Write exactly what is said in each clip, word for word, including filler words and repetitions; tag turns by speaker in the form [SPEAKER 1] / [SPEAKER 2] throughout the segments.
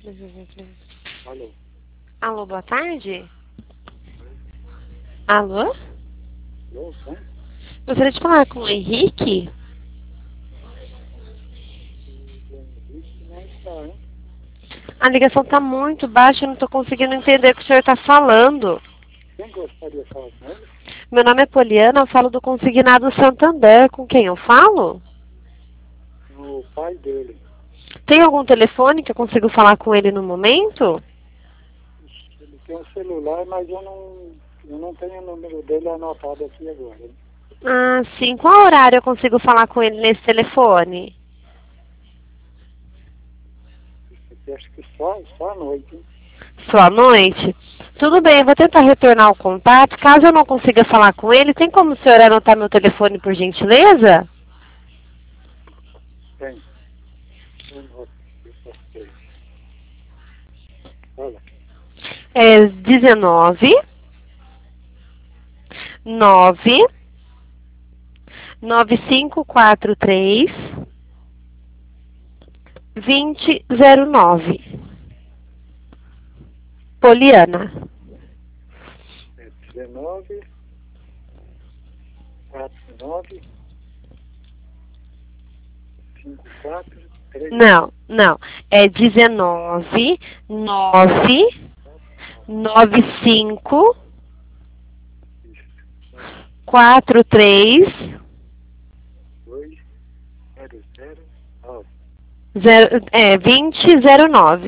[SPEAKER 1] Alô?
[SPEAKER 2] Alô, boa tarde. Alô?
[SPEAKER 1] Alô, sim?
[SPEAKER 2] Gostaria de falar com o Henrique.
[SPEAKER 1] O Henrique não está, hein?
[SPEAKER 2] A ligação está muito baixa, eu não estou conseguindo entender o que o senhor está falando.
[SPEAKER 1] Quem gostaria de falar com ele?
[SPEAKER 2] Meu nome é Poliana, eu falo do Consignado Santander. Com quem eu falo?
[SPEAKER 1] O pai dele.
[SPEAKER 2] Tem algum telefone que eu consigo falar com ele no momento?
[SPEAKER 1] Ele tem um celular, mas eu não, eu não tenho o número dele anotado aqui agora, hein?
[SPEAKER 2] Ah, sim. Qual horário eu consigo falar com ele nesse telefone?
[SPEAKER 1] Isso aqui acho que só, só à noite, hein?
[SPEAKER 2] Só à noite? Tudo bem, eu vou tentar retornar o contato. Caso eu não consiga falar com ele, tem como o senhor anotar meu telefone, por gentileza?
[SPEAKER 1] Tem. Eu não eu posso ter. Olha,
[SPEAKER 2] É dezenove, nove, nove cinco quatro três, vinte zero nove. Poliana.
[SPEAKER 1] é dezenove, quatro nove, cinco quatro, três,
[SPEAKER 2] Não, não. É dezenove, nove,
[SPEAKER 1] nove,
[SPEAKER 2] nove cinco
[SPEAKER 1] isso. Um,
[SPEAKER 2] quatro três,
[SPEAKER 1] dois, zero, zero, nove.
[SPEAKER 2] zero, é, vinte zero nove.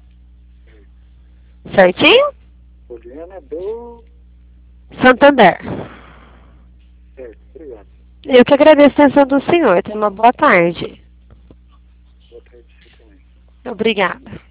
[SPEAKER 2] Certinho?
[SPEAKER 1] Poliana do...
[SPEAKER 2] Santander.
[SPEAKER 1] Certo, obrigado.
[SPEAKER 2] Eu que agradeço a atenção do senhor. Tenha uma boa tarde.
[SPEAKER 1] Boa tarde pra você também.
[SPEAKER 2] Obrigada.